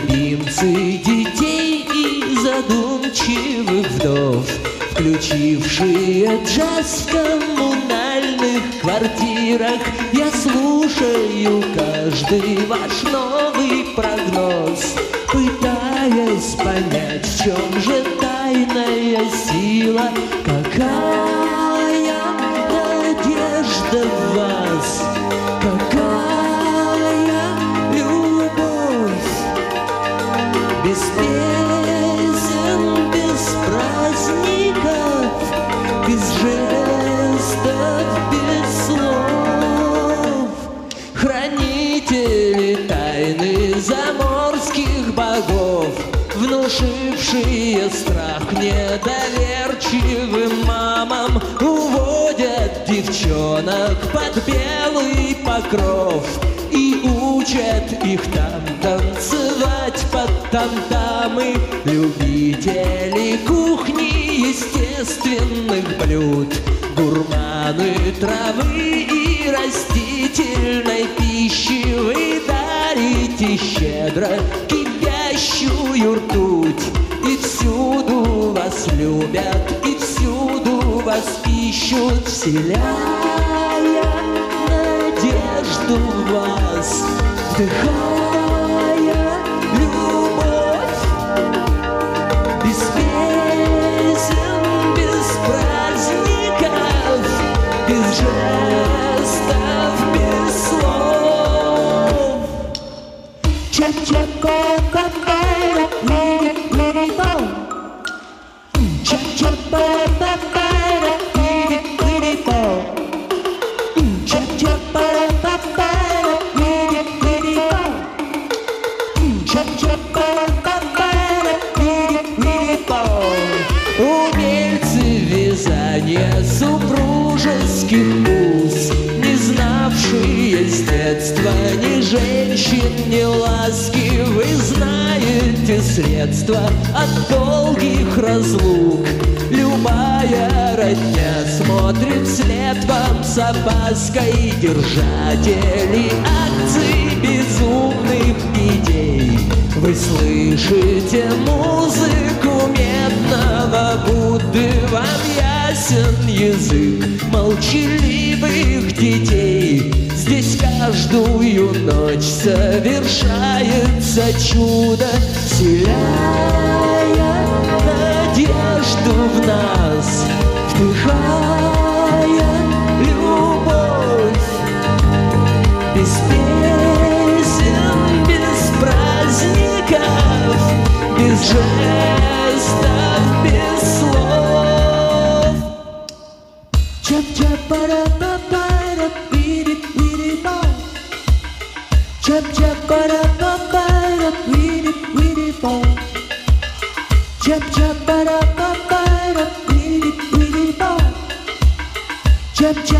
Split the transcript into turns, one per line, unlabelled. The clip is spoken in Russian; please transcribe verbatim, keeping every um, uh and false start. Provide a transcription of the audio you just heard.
любимцы детей и задумчивых вдов, включившие джаз в коммунальных квартирах. Я слушаю каждый ваш новый прогноз, пытаясь понять, в чем же тайная сила. Какая надежда в вас, какая любовь, без песен, без праздников, без жестов, без слов. Хранители тайны заморских богов, внушившие страх недоверчивым мамам, уводят девчонок под белый покров и учат их там танцевать под там-тамы. Любители кухни естественных блюд, гурманы травы и растительной пищи, вы дарите щедро кипящую ртуть, и всюду вас любят, и всюду вас ищут, вселяя надежду в вас, вдыхая любовь. Без песен, без праздников, без жестов, без слов. Ча-ча-ко-ко-ко-ко, ли-ли-ли-ли-бо. Ча-ча-па-па-па-ра, ли-ли-ли-ли-бо. Ча-ча-па-па-па-ра, ли-ли-ли-ли-бо. Ча-ча-па-па-па-ра, ли-ли-ли-ли-бо. Умельцы вязания супружеских уз, не знавшие с детства ни женщин, ни ласки, вы знаете средства от долгих разлук. Любая родня смотрит вслед вам с опаской, держатели акций безумных идей. Вы слышите музыку медного Будды, вам ясен язык молчаливых детей. Здесь каждую ночь совершается чудо, вселяя надежду в нас, вдыхая любовь. Без песен, без праздников, без жестов, без слов. Чап-чап-пара-па-пара, пири-пири-бо. Чап-чап-пара-па-пара, пири-пири-бо. Чап-чап-пара-па-пара, пири-пири-бо. Чап-чап